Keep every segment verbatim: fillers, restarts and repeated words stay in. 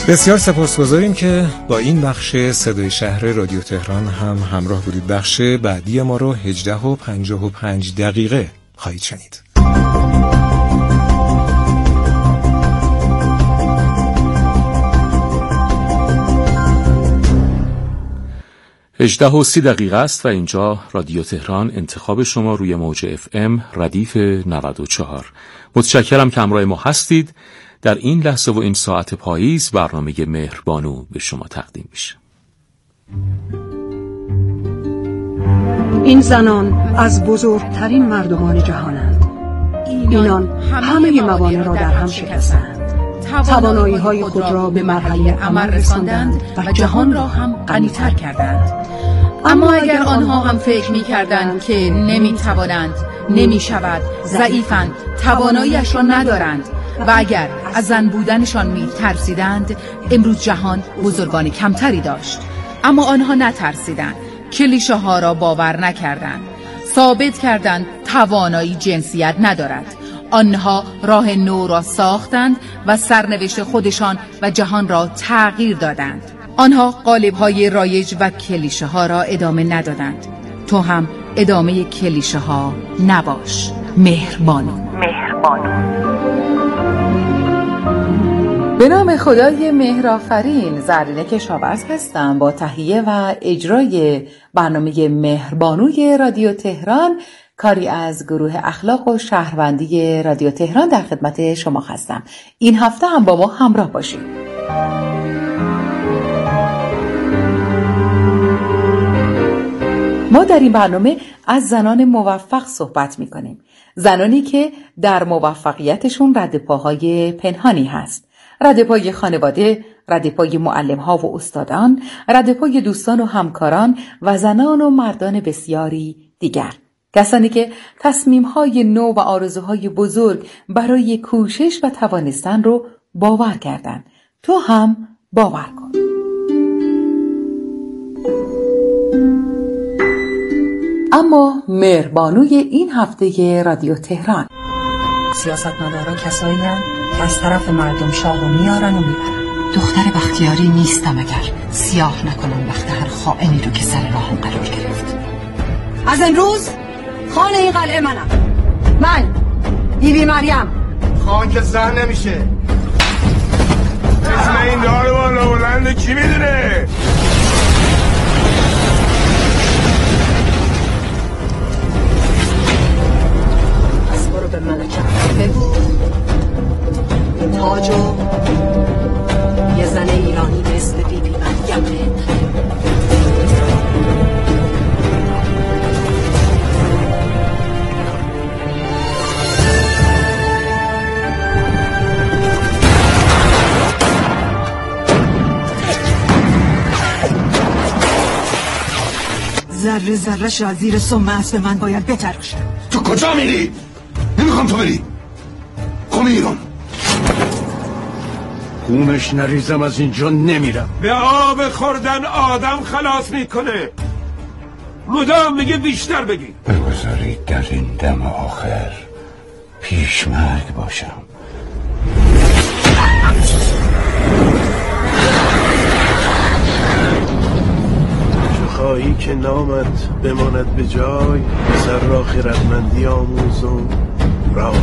بسیار سپاسگزاریم که با این بخش صدای شهر رادیو تهران هم همراه بودید. بخش بعدی ما رو هجده و پنجاه و پنج دقیقه خواهید شنید. هجده و سی دقیقه است و اینجا رادیو تهران، انتخاب شما روی موج اف ام ردیف نود و چهار. متشکرم که همراه ما هستید. در این لحظه و این ساعت پاییز برنامه مهربانو به شما تقدیم میشه. این زنان از بزرگترین مردمان جهانند. اینان همه موانع را در هم شکستند. توانایی های خود را به مرحله عمل رساندند و جهان را هم غنی‌تر کردند. اما اگر آنها هم فکر می کردند که نمی توانند، نمی شود، ضعیفند، تواناییش را ندارند و اگر از زن بودنشان می ترسیدند، امروز جهان بزرگان کمتری داشت. اما آنها نترسیدند، کلیشه ها را باور نکردند، ثابت کردند توانایی جنسیت ندارد. آنها راه نو را ساختند و سرنوشت خودشان و جهان را تغییر دادند. آنها قالب‌های رایج و کلیشه ها را ادامه ندادند. تو هم ادامه کلیشه ها نباش. مهربانو. مهربانو. به نام خدای مهرآفرین، زرینه کشاورز هستم. با تهیه و اجرای برنامه مهربانوی رادیو تهران، کاری از گروه اخلاق و شهروندی رادیو تهران، در خدمت شما هستم. این هفته هم با ما همراه باشید. ما در این برنامه از زنان موفق صحبت می کنیم. زنانی که در موفقیتشون ردپاهای پنهانی هست. ردپای خانواده، ردپای معلم‌ها و استادان، ردپای دوستان و همکاران و زنان و مردان بسیاری دیگر. کسانی که تصمیم‌های نو و آرزوهای بزرگ برای کوشش و توانستن رو باور کردن. تو هم باور کن. اما مهربانوی این هفته رادیو تهران: سیاستمداران کسایی هستند که از طرف مردم شاه و میارن و میبرن. دختر بختیاری نیستم اگر سیاه نکنم وقت هر خائنی رو که سر راهم قرار گرفت. از امروز خانه این قلعه منم. من بی بی مریم. خان که زن نمیشه. اسم این دار بالا بلند کی میدونه؟ پس برو به ملکم بگو تاجو یه زن ایرانی مثل بی بی مریم بهت. ذره ذره شازیر سم اسب من باید بتراشه. تو کجا میری؟ نمیخوام تو بری. قم ایران. خونش نریزم از اینجا نمیرم. به آب خوردن آدم خلاص میکنه. مدام میگه بیشتر بگی. بگذارید در این دم آخر پیشمرگ باشم. خواهی که نامت بماند به جای، سر را خردمندی آموز و راه.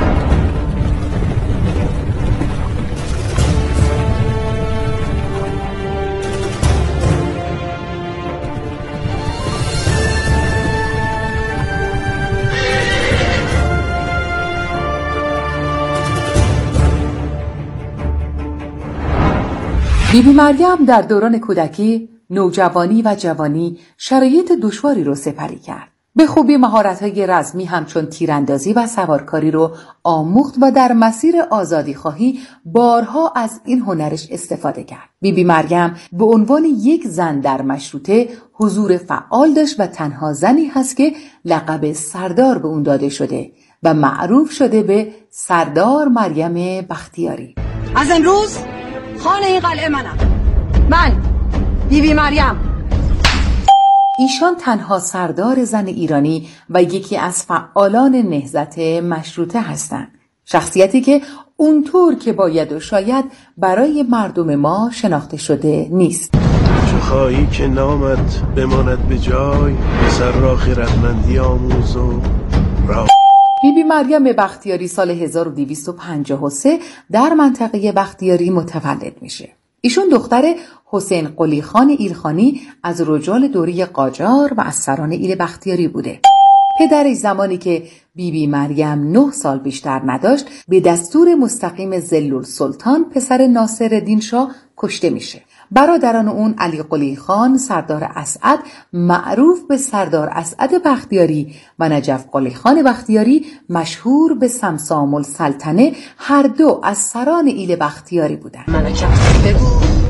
بی بی مریم در دوران کودکی، نوجوانی و جوانی شرایط دشواری رو سپری کرد. به خوبی مهارت‌های رزمی همچون تیراندازی و سوارکاری رو آموخت و در مسیر آزادی‌خواهی بارها از این هنرش استفاده کرد. بی بی مریم به عنوان یک زن در مشروطه حضور فعال داشت و تنها زنی هست که لقب سردار به اون داده شده و معروف شده به سردار مریم بختیاری. از امروز خانه این قلعه منم. من بی بی مریم. ایشان تنها سردار زن ایرانی و یکی از فعالان نهضت مشروطه هستند. شخصیتی که اونطور که باید و شاید برای مردم ما شناخته شده نیست. چو خواهی که نامت بماند به جای، سر را خردمندی آموز و راه. بی بی مریم بختیاری سال هزار و دویست و پنجاه و سه در منطقه بختیاری متولد میشه. ایشون دختر حسین قلی خان ایلخانی از رجال دوره قاجار و از سران ایل بختیاری بوده. پدرش زمانی که بی بی مریم نه سال بیشتر نداشت به دستور مستقیم ذل‌السلطان پسر ناصرالدین شاه کشته میشه. برادران اون علی قلی خان، سردار اسعد معروف به سردار اسعد بختیاری و نجف قلی خان بختیاری مشهور به سمسام السلطنه هر دو از سران ایل بختیاری بودند. ملکم بگو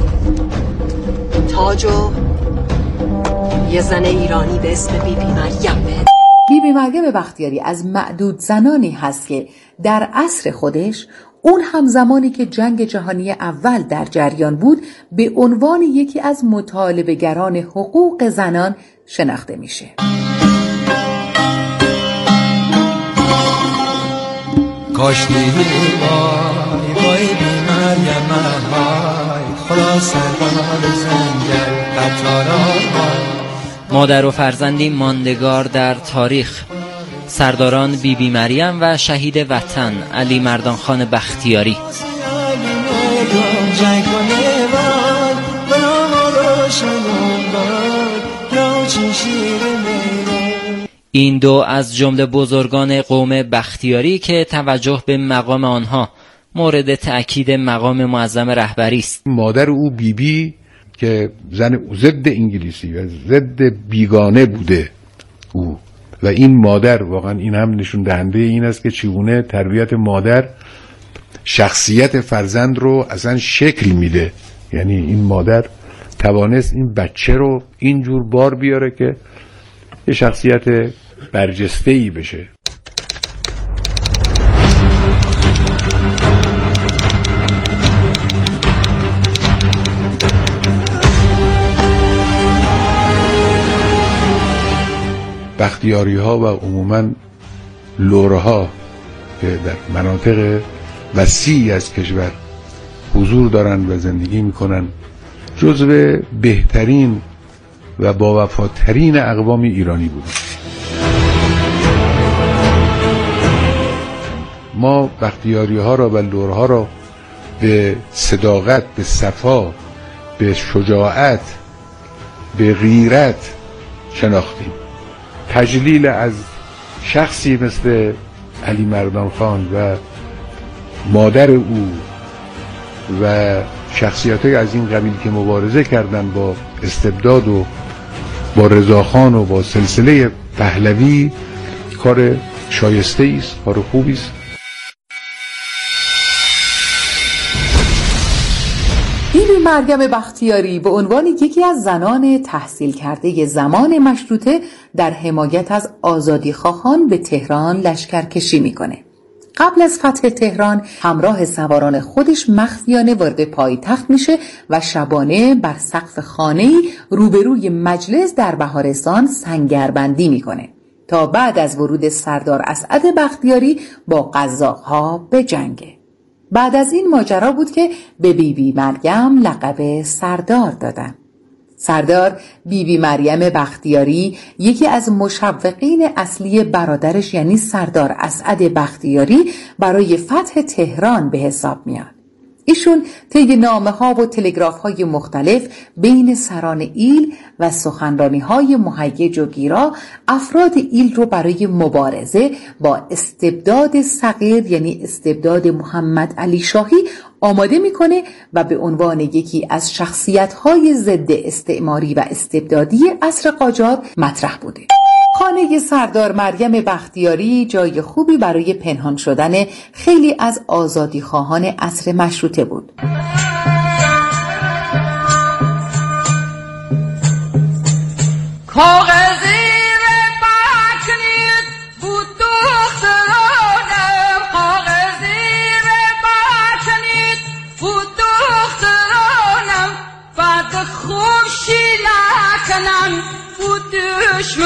تاجو یه زن ایرانی به اسم بی بی مریم به بی بی مریم بختیاری از معدود زنانی هست که در عصر خودش، اون هم زمانی که جنگ جهانی اول در جریان بود، به عنوان یکی از مطالبه‌گران حقوق زنان شناخته میشه. کاش دیدی وای وای بی مریم وای خدا سربار زنگل قطاران. مادر و فرزندی ماندگار در تاریخ، سرداران بی بی مریم و شهید وطن علی مردان خان بختیاری. این دو از جمله بزرگان قوم بختیاری که توجه به مقام آنها مورد تأکید مقام معظم رهبری است. مادر او بی بی که زن ضد انگلیسی و ضد بیگانه بوده او، و این مادر واقعا این هم نشون دهنده این است که چگونه تربیت مادر شخصیت فرزند رو اصلا شکل میده. یعنی این مادر توانست این بچه رو اینجور بار بیاره که یه شخصیت برجسته‌ای بشه. بختیاری ها و عموماً لوره ها که در مناطق وسیعی از کشور حضور دارند و زندگی میکنن، جزو بهترین و باوفاترین اقوام ایرانی بودند. ما بختیاری ها را و لوره ها را به صداقت، به صفا، به شجاعت، به غیرت شناختیم. تجلیل از شخصی مثل علی مردان خان و مادر او و شخصیت‌های از این قبیل که مبارزه کردند با استبداد و با رضاخان و با سلسله پهلوی، کار شایسته است، کار خوبی است. بی بی مریم بختیاری به عنوان یکی از زنان تحصیل کرده زمان مشروطه در حمایت از آزادیخواهان به تهران لشکرکشی میکنه. قبل از فتح تهران همراه سواران خودش مخفیانه وارد پایتخت میشه و شبانه بر سقف خانه‌ای روبروی مجلس در بهارستان سنگربندی میکنه تا بعد از ورود سردار اسعد بختیاری با قزاق‌ها بجنگه. بعد از این ماجرا بود که به بی بی مریم لقب سردار دادن. سردار بی بی مریم بختیاری یکی از مشوقین اصلی برادرش یعنی سردار اسعد بختیاری برای فتح تهران به حساب میاد. ایشون طی نامه‌ها و تلگراف‌های مختلف بین سران ایل و سخنرانی‌های مهیج و گیرا افراد ایل رو برای مبارزه با استبداد صغیر یعنی استبداد محمد علی شاهی آماده میکنه و به عنوان یکی از شخصیت‌های ضد استعماری و استبدادی عصر قاجار مطرح بوده. خانه سردار مریم بختیاری جای خوبی برای پنهان شدن خیلی از آزادیخواهان عصر مشروطه بود.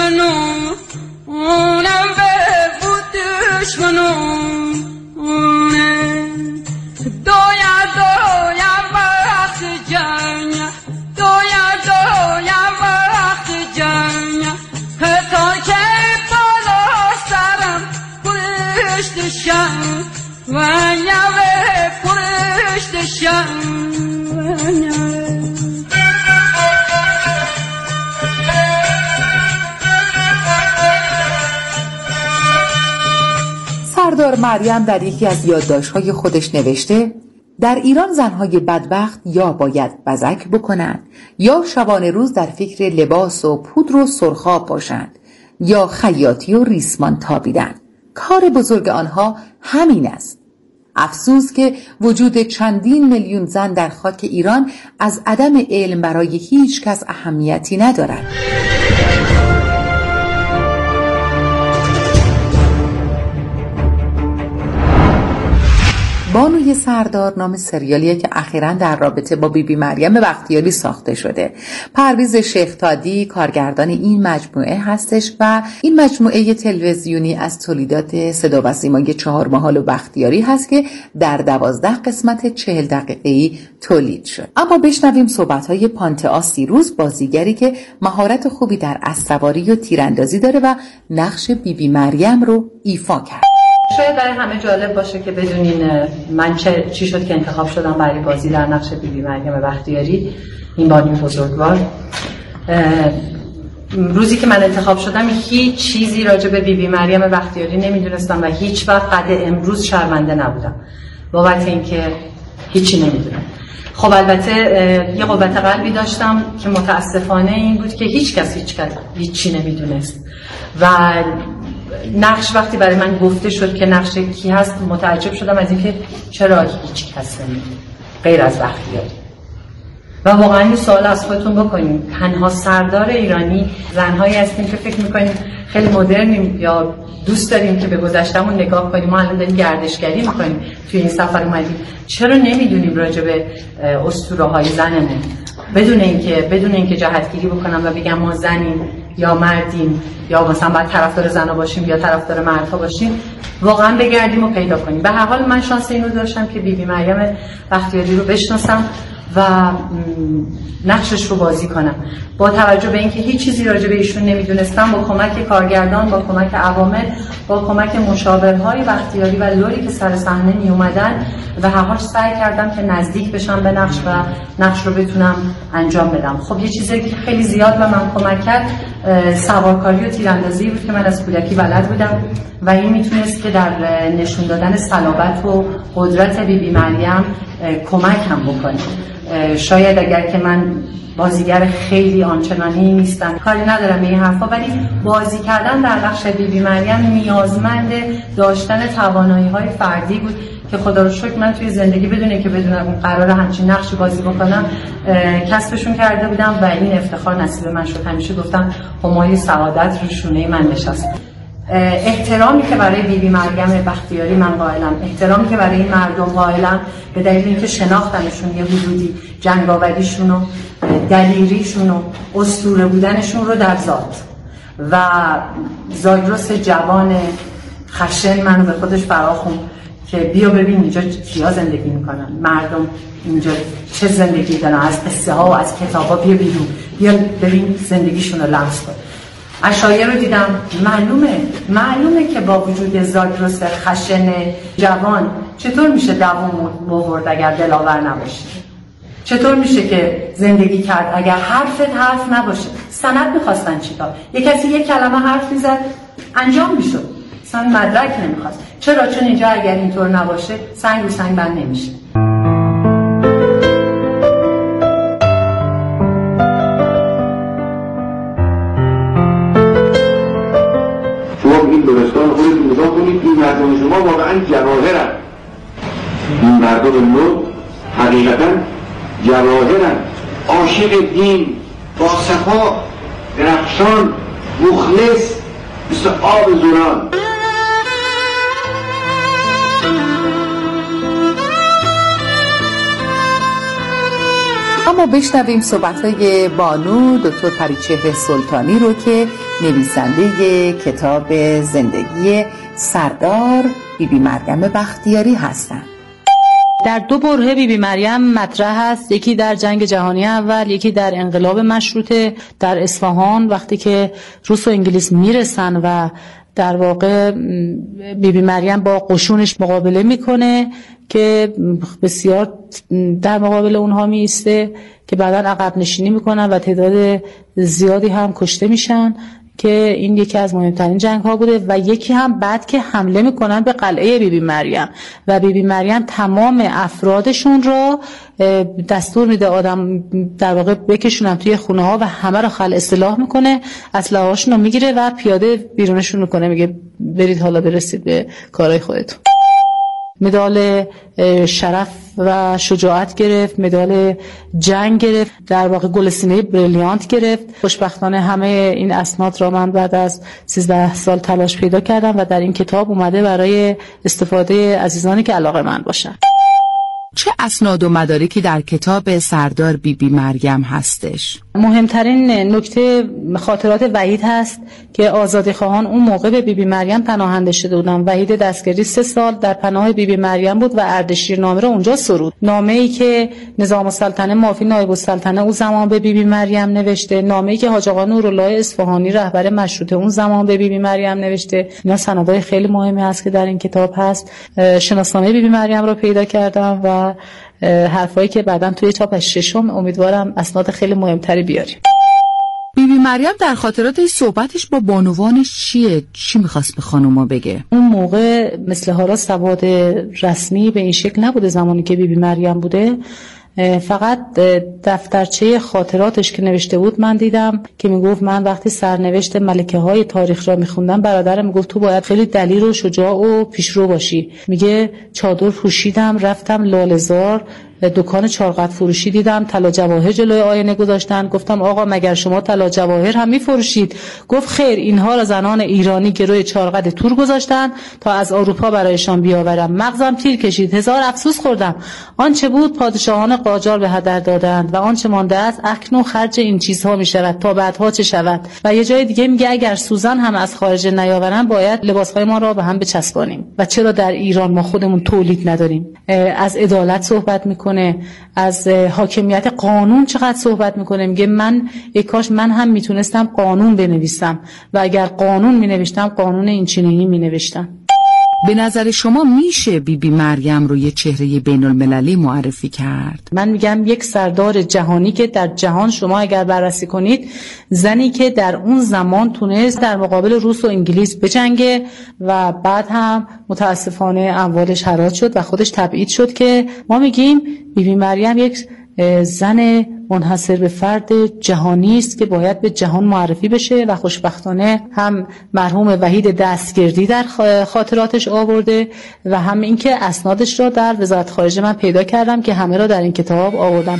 دشمنم اونم به بود دشمنم دویا دویا وقت جنگ دویا دویا وقت جنگ تا که بالا سرم پشت شم و نوه پشت شم و نوه سردار مریم در یکی از یادداشت‌های خودش نوشته در ایران زنهای بدبخت یا باید بزک بکنند یا شبانه روز در فکر لباس و پودر و سرخاب باشند یا خیاطی و ریسمان تابیدن. کار بزرگ آنها همین است. افسوس که وجود چندین میلیون زن در خاک ایران از عدم علم برای هیچ کس اهمیتی ندارد. بانوی سردار نام سریالیه که اخیراً در رابطه با بیبی مریم بختیاری ساخته شده. پرویز شیخ تادی کارگردان این مجموعه هستش و این مجموعه تلویزیونی از تولیدات صدا و سیمای چهارمحال و بختیاری هست که در دوازده قسمت چهل دقیقه‌ای تولید شد. اما بشنویم صحبت‌های پانتئا سیروس، بازیگری که مهارت خوبی در اسب‌سواری و تیراندازی داره و نقش بیبی مریم رو ایفا کرد. شاید برای همه جالب باشه که بدونین من چه چی شد که انتخاب شدم برای بازی در نقش بیبی مریم بختیاری، این بانوی بزرگوار. روزی که من انتخاب شدم هیچ چیزی راجع به بیبی مریم بختیاری نمیدونستم و هیچ وقت قد امروز شرمنده نبودم بابت اینکه هیچی نمیدونم. خب البته یه قوت قلبی داشتم که متاسفانه این بود که هیچ کس هیچ کس هیچی نمیدونست و نقش وقتی برای من گفته شد که نقش کی هست متعجب شدم از اینکه چرا هیچ کس نمیدونه غیر از بختیاری. و واقعا این سوال از خودتون بکنیم، تنها سردار ایرانی زنهایی هستیم که فکر میکنیم خیلی مدرنیم یا دوست داریم که به گذشتهمون نگاه کنیم. ما الان داریم گردشگری میکنیم، توی این سفر اومدیم، چرا نمیدونیم راجع به اسطوره‌های زنمون بدون اینکه بدون اینکه جهتگیری بکنم و بگم ما زنیم یا مردیم یا مثلا باید طرفدار زنا باشیم یا طرفدار مردها باشیم، واقعا بگردیم و پیدا کنیم. به هر حال من شانس اینو داشتم که بیبی مریم بختیاری رو بشناسم و نقشش رو بازی کنم. با توجه به اینکه هیچ چیزی راجع به ایشون نمیدونستم، با کمک کارگردان، با کمک عوامل، با کمک مشاورهای بختیاری و لوری که سر صحنه می اومدن و هر حال سعی کردم که نزدیک بشم به نقش و نقش رو بتونم انجام بدم. خب یه چیزی که خیلی زیاد به من کمک کرد سوارکاری و تیراندازی بود که من از کودکی بلد بودم و این میتونست که در نشون دادن صلابت و قدرت بیبی مریم کمک هم بکنه. شاید اگر که من بازیگر خیلی آنچنانی نیستم، کاری ندارم به این حرفا، ولی بازی کردن در نقش بیبی مریم نیازمند داشتن توانایی‌های فردی بود که خدا رو شکر من توی زندگی بدونه که بدونم قراره همچین نقشی بازی بکنم کسبشون کرده بودم و این افتخار نصیب من شد. همیشه گفتم همای سعادت رو شونه من نشست. احترامی که برای بیبی مریم بختیاری من قائلم، احترامی که برای این مردم قائلم به دلیل اینکه شناختنشون یه حدودی، جنگاوریشون و دلیریشون و اسطوره بودنشون رو در ذات و زاگرس جوان خشن منو به خودش فراخوند که بیا ببین اینجا کیا زندگی میکنن، مردم اینجا چه زندگی دارن، از قصه ها و از کتاب ها بیا بیرون، بیا ببین زندگیشون رو لمس کن. اشایه رو دیدم، معلومه معلومه که با وجود زاگرس خشن جوان چطور میشه دوام مورد اگر دلاور نباشه، چطور میشه که زندگی کرد اگر حرفت حرف نباشه. سند میخواستن چیکار؟ یک کسی یک کلمه حرف میزد انجام میشد، اصلا مدرک نمیخواست. چرا؟ چون اینجا اگر اینطور نباشه سنگ رو سنگ بند نمیشه. این دورستان خودتون نگاه کنید، این مردم شما واقعا جواهرن، این مردم نو حقیقتا جواهرن، عاشق دین، با صفا، درخشان، مخلص، مثل آب زوران. اما بشنویم صحبت‌های بانو دکتر پریچهره سلطانی رو که نویسنده کتاب زندگی سردار بیبی مریم بختیاری هستند. در دو بره بی بی مریم مطرح است، یکی در جنگ جهانی اول، یکی در انقلاب مشروطه در اصفهان وقتی که روس و انگلیس میرسن و در واقع بی بی مریم با قشونش مقابله میکنه که بسیار در مقابل اونها میسته که بعداً عقب نشینی میکنن و تعداد زیادی هم کشته میشن که این یکی از مهمترین جنگ ها بوده. و یکی هم بعد که حمله میکنن به قلعه بی بی مریم و بی بی مریم تمام افرادشون رو دستور میده آدم در واقع بکشونن توی خونه ها و همه رو خلع اصلاح میکنه، اسلحه هاشون رو میگیره و پیاده بیرونشون میکنه، میگه برید حالا برسید به کارهای خودتون. مدال شرف و شجاعت گرفت، مدال جنگ گرفت، در واقع گل سینه بریلیانت گرفت. خوشبختانه همه این اسناد را من بعد از سیزده سال تلاش پیدا کردم و در این کتاب اومده برای استفاده عزیزانی که علاقه من باشن. چه اسناد و مدارکی در کتاب سردار بی بی مریم هستش؟ مهمترین نکته خاطرات وحید هست که آزادیخواهان اون موقع به بی بی مریم پناهنده شده بودن. وحید دستگیری سه سال در پناه بی بی مریم بود و اردشیر نامه رو اونجا سرود. نامه‌ای که نظام السلطنه مافی نایب السلطنه اون زمان به بی بی مریم نوشته، نامه‌ای که حاج آقا نورالله اصفهانی رهبر مشروطه اون زمان به بی بی مریم نوشته. اینا سندهای خیلی مهمی هست که در این کتاب هست. شناسنامه بی بی مریم رو پیدا کردم و حرفایی که بعداً توی چاپ ششم امیدوارم اسناد خیلی مهمتری بیاریم. بی بی مریم در خاطرات صحبتش با بانوانش چیه؟ چی میخواست به خانوما بگه؟ اون موقع مثل حالا سواد رسمی به این شکل نبوده زمانی که بی بی مریم بوده، فقط دفترچه خاطراتش که نوشته بود من دیدم که میگفت من وقتی سرنوشت ملکه های تاریخ را میخوندم برادرم میگفت تو باید خیلی دلیر و شجاع و پیشرو باشی. میگه چادر پوشیدم رفتم لاله‌زار، دکان چارقد فروشی دیدم، طلا جواهر جلوی آینه گذاشتن. گفتم آقا مگر شما طلا جواهر هم میفروشید؟ گفت خیر، اینها را زنان ایرانی که روی چارقد تور گذاشتن تا از اروپا برایشان بیاورم. مغزم تیر کشید، هزار افسوس خوردم. آنچه بود پادشاهان قاجار به هدر دادند و آنچه مانده است اکنون خرج این چیزها میشود تا بعدها چه شود. و یه جای دیگه میگه اگر سوزن هم از خارج نیاورن باید لباسهای ما را به هم بچسبانیم. و چرا در ایران ما خودمون تولید نداریم؟ از عدالت صحبت میکنه، از حاکمیت قانون چقدر صحبت میکنه. میگه من ای کاش من هم میتونستم قانون بنویسم و اگر قانون مینوشتم قانون این چنینی مینوشتم. به نظر شما میشه بی بی مریم رو یه چهره بین المللی معرفی کرد؟ من میگم یک سردار جهانی که در جهان شما اگر بررسی کنید، زنی که در اون زمان تونست در مقابل روس و انگلیس بجنگه و بعد هم متاسفانه اموالش حراج شد و خودش تبعید شد، که ما میگیم بی بی مریم یک زن منحصر به فرد جهانی است که باید به جهان معرفی بشه و خوشبختانه هم مرحوم وحید دستگردی در خاطراتش آورده و هم اینکه اسنادش را در وزارت خارجه من پیدا کردم که همه را در این کتاب آوردم.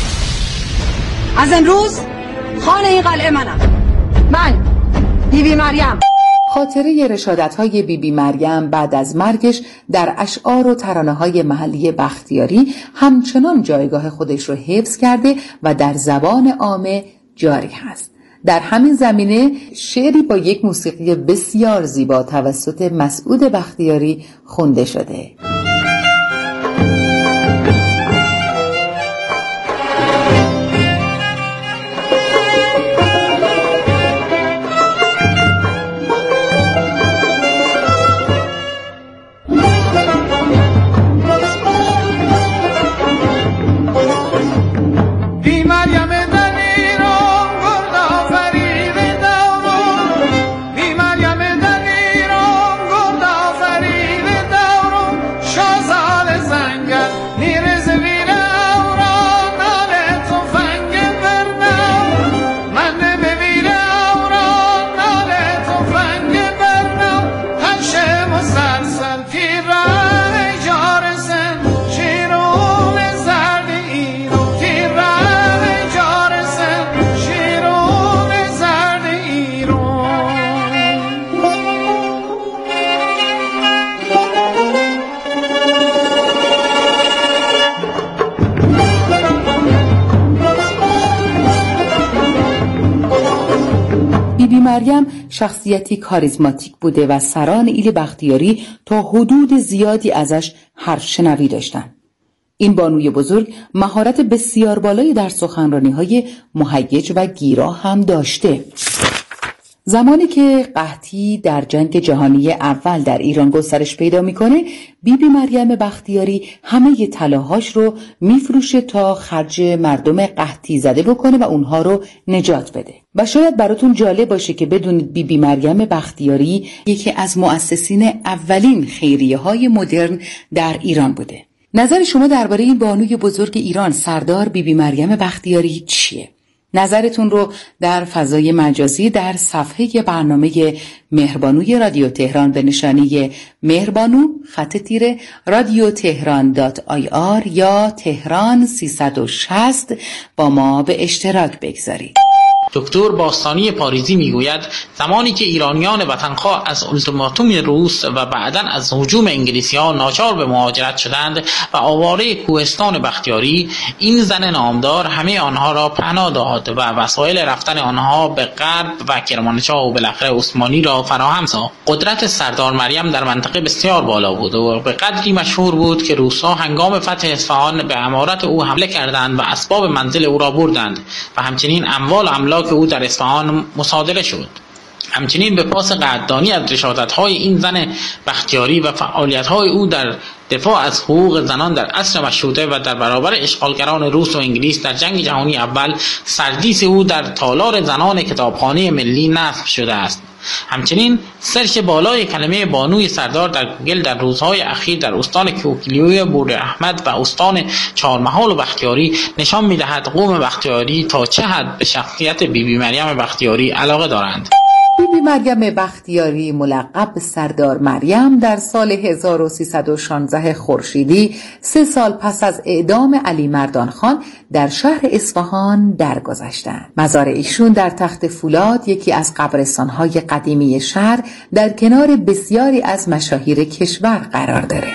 از امروز خانه این قلعه منم، من بی بی مریم. خاطره رشادت‌های بی بی مریم بعد از مرگش در اشعار و ترانه‌های محلی بختیاری همچنان جایگاه خودش رو حفظ کرده و در زبان عامه جاری هست. در همین زمینه شعری با یک موسیقی بسیار زیبا توسط مسعود بختیاری خونده شده. مریم شخصیتی کاریزماتیک بوده و سران ایل بختیاری تا حدود زیادی ازش حرف شنوی داشتن. این بانوی بزرگ مهارت بسیار بالایی در سخنرانی‌های مهیج و گیرا هم داشته. زمانی که قحطی در جنگ جهانی اول در ایران گسترش پیدا میکنه، بی بی مریم بختیاری همه طلاهاش رو میفروشه تا خرج مردم قحطی زده بکنه و اونها رو نجات بده. و شاید براتون جالب باشه که بدونید بی بی مریم بختیاری یکی از مؤسسین اولین خیریه های مدرن در ایران بوده. نظر شما درباره این بانوی بزرگ ایران سردار بی بی مریم بختیاری چیه؟ نظرتون رو در فضای مجازی در صفحه برنامه مهربانوی رادیو تهران به نشانی مهربانو خط تیره رادیو تهران دات آی آر یا تهران سیصد و شصت با ما به اشتراک بگذارید. دکتر باستانی پاریزی میگوید زمانی که ایرانیان وطنخواه از اولتیماتوم روس و بعداً از هجوم انگلیسی‌ها ناچار به مهاجرت شدند و آواره کوهستان بختیاری، این زن نامدار همه آنها را پناه داد و وسایل رفتن آنها به غرب و کرمانشاه و بالاخره عثمانی را فراهم ساخت. قدرت سردار مریم در منطقه بسیار بالا بود و به قدری مشهور بود که روس‌ها هنگام فتح اصفهان به عمارت او حمله کردند و اسباب منزل او را بردند و همچنین اموال و املاک که او در اصفهان مصادره شد. همچنین به پاس قدردانی از رشادت‌های این زن بختیاری و فعالیت‌های او در دفاع از حقوق زنان در عصر مشروطه و در برابر اشغالگران روس و انگلیس در جنگ جهانی اول، سردیس او در تالار زنان کتابخانه ملی نصب شده است. همچنین سرچ بالای کلمه بانوی سردار در گوگل در روزهای اخیر در استان کوکلیوی بورد احمد و استان چهارمحال و بختیاری نشان می‌دهد قوم بختیاری تا چه حد به شخصیت بی بی مریم بختیاری علاقه دارند. بی بی مریم بختیاری ملقب به سردار مریم در سال هزار و سیصد و شانزده خورشیدی، سه سال پس از اعدام علی مردان خان در شهر اصفهان درگذشتند. مزار ایشون در تخت فولاد، یکی از قبرستان‌های قدیمی شهر، در کنار بسیاری از مشاهیر کشور قرار داره.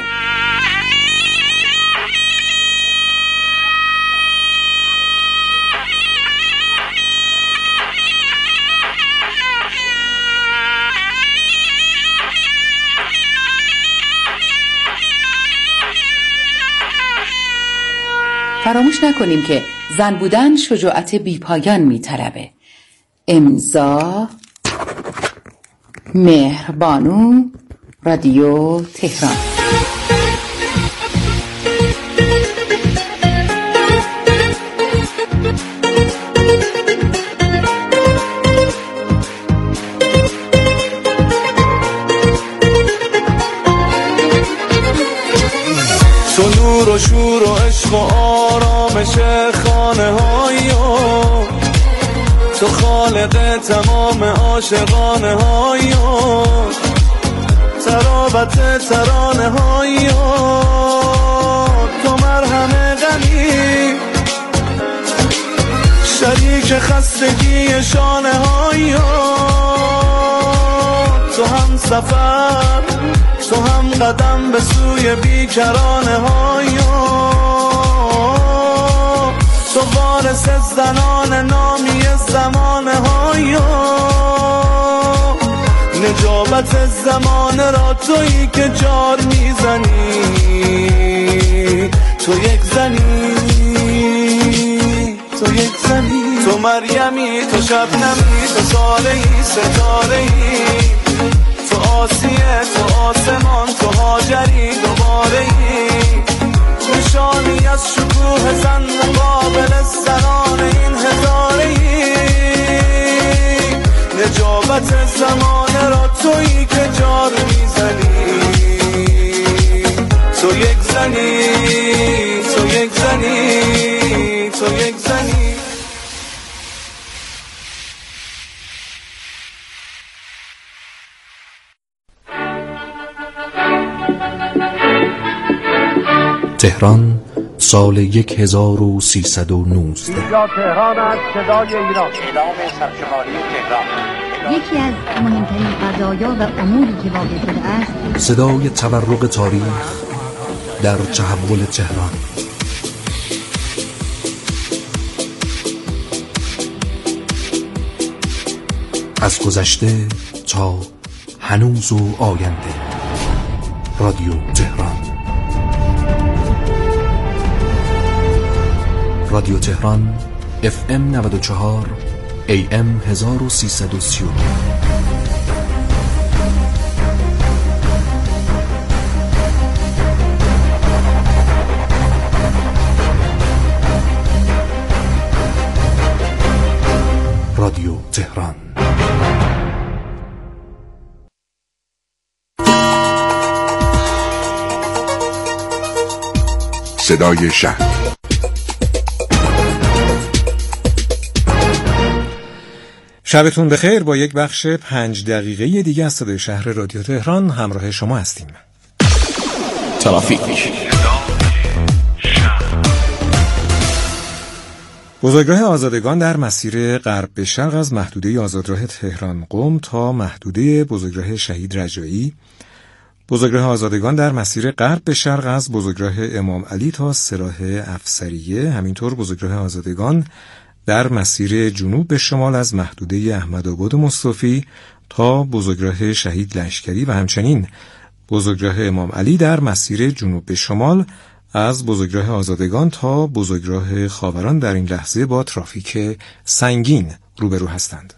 فراموش نکنیم که زن بودن شجاعت بی پایان می طلبه. امضا مهربانو رادیو تهران. تو نور و شور و عشق و آرامش خانه هایی، تو خالق تمام عاشقانه هایی، ترابت ترانه هایی، تو مرهم غمی شریک خستگی شانه هایی، تو هم سفر تو هم قدم به سوی بیکرانه های، تو وارث زنان نامی زمانه های، نجابت زمانه را تویی که جار میزنی، تو یک زنی تو یک زنی تو مریمی، تو شبنمی، تو ساله‌ای ستاره‌ای، تو آسیه، تو آسمان، تو هاجری دوباره‌ای، نشانی از شکوه زن مقابل زنان این هزاره‌ای، نجابت زمانه را تویی که جار میزنی، تو یک زنی تو یک زنی تو یک زنی. تهران سال یک هزار و سیصد و نوزده. اینجا تهران است، صدای ایران. اعلام سرشماری تهران. یکی از مهمترین قضایا و اموری که واقع شده است، صدای تورق تاریخ در تحول تهران. از گذشته تا هنوز و آینده. رادیو تهران. رادیو تهران اف ام نود و چهار ای ام هزار و سیصد و سی و نه. رادیو تهران. صدای شهر. شبتون بخیر. با یک بخش پنج دقیقه دیگه از صدای شهر رادیو تهران همراه شما هستیم. ترافیک. بزرگراه آزادگان در مسیر غرب به شرق از محدوده آزادراه تهران قم تا محدوده بزرگراه شهید رجایی، بزرگراه آزادگان در مسیر غرب به شرق از بزرگراه امام علی تا سراح افسریه، همینطور بزرگراه آزادگان در مسیر جنوب به شمال از محدوده احمدآباد مصطفی تا بزرگراه شهید لشکری و همچنین بزرگراه امام علی در مسیر جنوب به شمال از بزرگراه آزادگان تا بزرگراه خاوران در این لحظه با ترافیک سنگین روبرو هستند.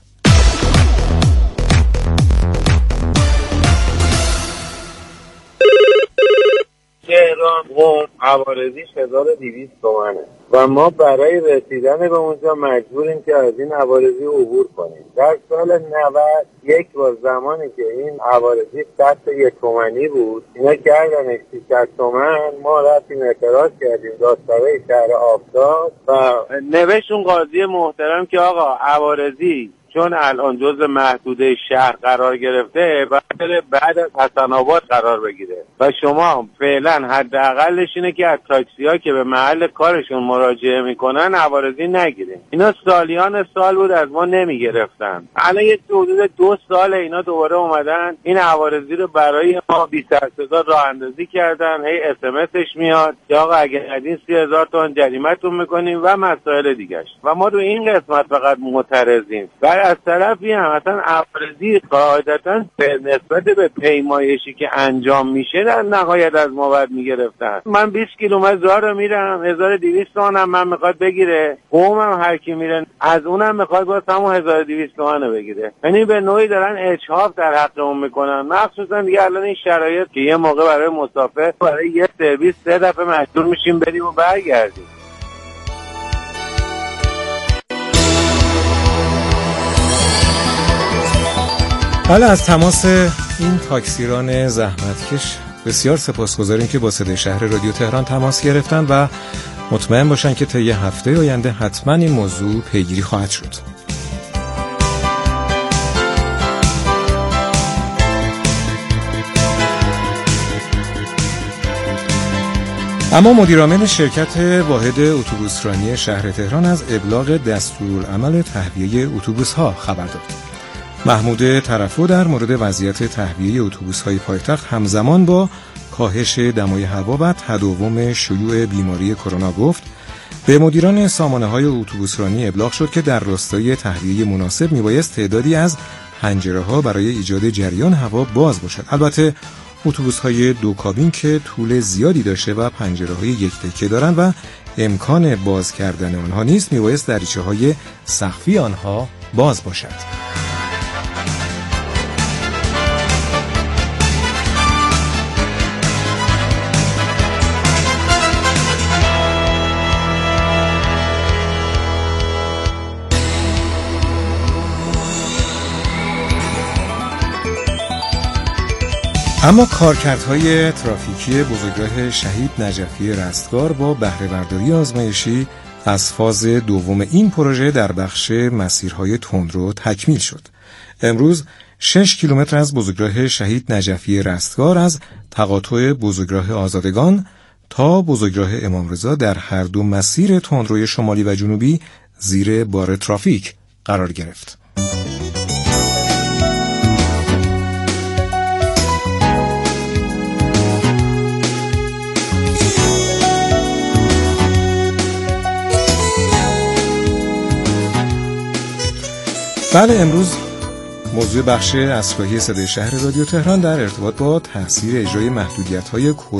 تهران قم عوارضیش هزار و دویست تومنه و ما برای رسیدن به اونجا مجبوریم که از این عوارضی عبور کنیم. در سال نود یک بار زمانی که این عوارضی صد یک تومنی بود، اینا کردنش سیصد تومن، ما رفتیم اعتراض کردیم دادسرای شهر آفتاب و نوشت اون قاضی محترم که آقا عوارضی چون الان جزء محدوده شهر قرار گرفته بعد بعد از حسن آباد قرار بگیره و شما فعلا حداقلش اینه که از تاکسی‌ها که به محل کارشون مراجعه میکنن عوارضی نگیرین. اینا سالیان سال بود از ما نمیگرفتن. الان یه حدود دو سال اینا دوباره اومدن این عوارضی رو برای ما بی سر صدا راه اندازی کردن. هی اس ام اسش میاد که آقا اگه ندین سی هزار تومان جریمه‌تون میکنیم و مسائل دیگه‌اش و ما رو این قسمت فقط معترضیم. از طرفی هم مثلا عوارضی قاعدتا به نسبت به پیمایشی که انجام میشه در نهایت از ما باید میگرفتن. من بیست کیلومتر راه رو میرم هزار و دویست تومن من میخواد بگیره، قومم هر کی میره از اونم میخواد باز همون هزار و دویست تومن بگیره. یعنی به نوعی دارن اجحاف در حقمون میکنن، مخصوصا دیگه الان این شرایط که یه موقع برای مسافر برای یه سرویس سه دفعه مجبور میشیم بریم و برگردیم. حالا از تماس این تاکسیران زحمتکش بسیار سپاسگزاریم که با صدای شهر رادیو تهران تماس گرفتن و مطمئن باشن که طی هفته آینده حتما این موضوع پیگیری خواهد شد. اما مدیرعامل شرکت واحد اتوبوسرانی شهر تهران از ابلاغ دستورالعمل تهویه اتوبوس‌ها خبر داد. محمود طرفو در مورد وضعیت تهویه اتوبوس‌های پایتخت همزمان با کاهش دمای هوا و تداوم شیوع بیماری کرونا گفت به مدیران سامانه‌های اتوبوسرانی ابلاغ شد که در راستای تهویه مناسب میبایست تعدادی از پنجره‌ها برای ایجاد جریان هوا باز باشد. البته اتوبوس‌های دو کابین که طول زیادی داشته و پنجره‌های یک تکه دارند و امکان باز کردن آنها نیست میبایست دریچه‌های سقفی آنها باز باشد. اما کارکردهای ترافیکی بزرگراه شهید نجفی رستگار با بهره برداری آزمایشی از فاز دوم این پروژه در بخش مسیرهای تندرو تکمیل شد. امروز شش کیلومتر از بزرگراه شهید نجفی رستگار از تقاطع بزرگراه آزادگان تا بزرگراه امام رضا در هر دو مسیر تندروی شمالی و جنوبی زیر بار ترافیک قرار گرفت. بله، امروز موضوع بخش اصلاحی صدای شهر رادیو تهران در ارتباط با تحصیل اجرای محدودیت‌های